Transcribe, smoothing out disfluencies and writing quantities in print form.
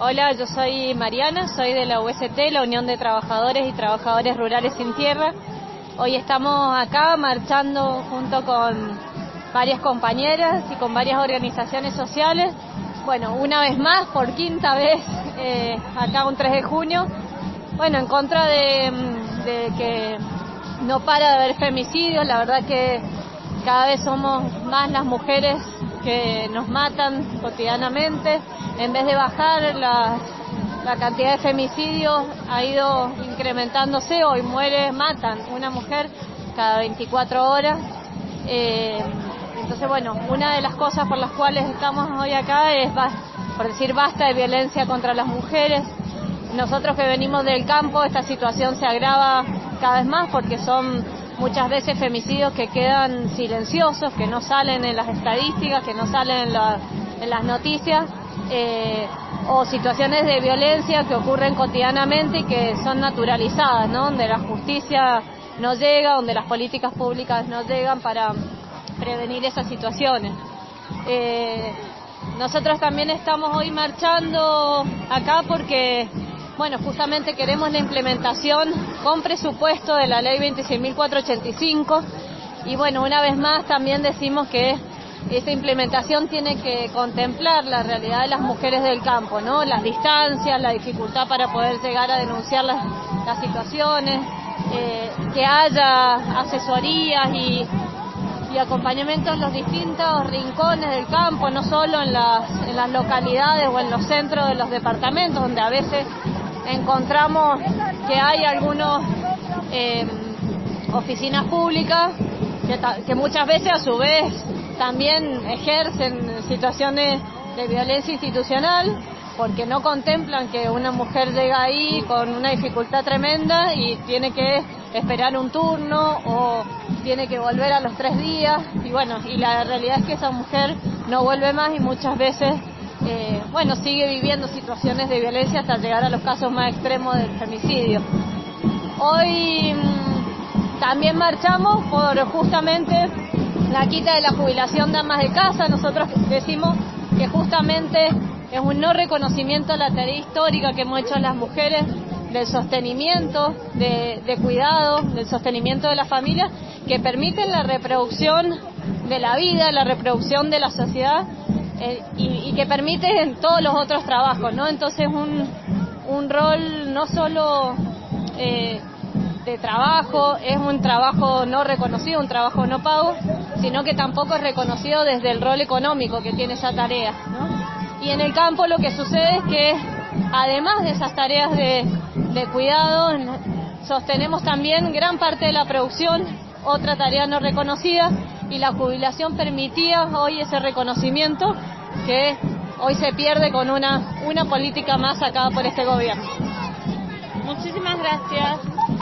Hola, yo soy Mariana, soy de la UST, la Unión de Trabajadores y Trabajadores Rurales Sin Tierra. Hoy estamos acá marchando junto con varias compañeras y con varias organizaciones sociales. Bueno, una vez más, por quinta vez, acá un 3 de junio, bueno, en contra de que no para de haber femicidios. La verdad que cada vez somos más las mujeres que nos matan cotidianamente. En vez de bajar la cantidad de femicidios, ha ido incrementándose. Hoy matan una mujer cada 24 horas. Entonces, bueno, una de las cosas por las cuales estamos hoy acá es por decir basta de violencia contra las mujeres. Nosotros que venimos del campo, esta situación se agrava cada vez más porque son muchas veces femicidios que quedan silenciosos, que no salen en las estadísticas, que no salen en las noticias, o situaciones de violencia que ocurren cotidianamente y que son naturalizadas, ¿no? Donde la justicia no llega, donde las políticas públicas no llegan para prevenir esas situaciones. Nosotros también estamos hoy marchando acá porque, bueno, justamente queremos la implementación con presupuesto de la ley 26.485 y, bueno, una vez más también decimos que esa implementación tiene que contemplar la realidad de las mujeres del campo, ¿no? Las distancias, la dificultad para poder llegar a denunciar las situaciones, que haya asesorías y acompañamiento en los distintos rincones del campo, no solo en las localidades o en los centros de los departamentos, donde a veces encontramos que hay algunas oficinas públicas que muchas veces a su vez también ejercen situaciones de violencia institucional porque no contemplan que una mujer llega ahí con una dificultad tremenda y tiene que esperar un turno o tiene que volver a los 3 días y, bueno, y la realidad es que esa mujer no vuelve más y muchas veces sigue viviendo situaciones de violencia hasta llegar a los casos más extremos del femicidio. Hoy también marchamos por justamente la quita de la jubilación de amas de casa. Nosotros decimos que justamente es un no reconocimiento a la tarea histórica que hemos hecho las mujeres del sostenimiento, de cuidado, del sostenimiento de la familia, que permiten la reproducción de la vida, la reproducción de la sociedad y que permiten todos los otros trabajos, ¿no? Entonces un rol no solo de trabajo, es un trabajo no reconocido, un trabajo no pago, sino que tampoco es reconocido desde el rol económico que tiene esa tarea, ¿no? Y en el campo lo que sucede es que además de esas tareas de cuidado, sostenemos también gran parte de la producción, otra tarea no reconocida, y la jubilación permitía hoy ese reconocimiento que hoy se pierde con una política más sacada por este gobierno. Muchísimas gracias.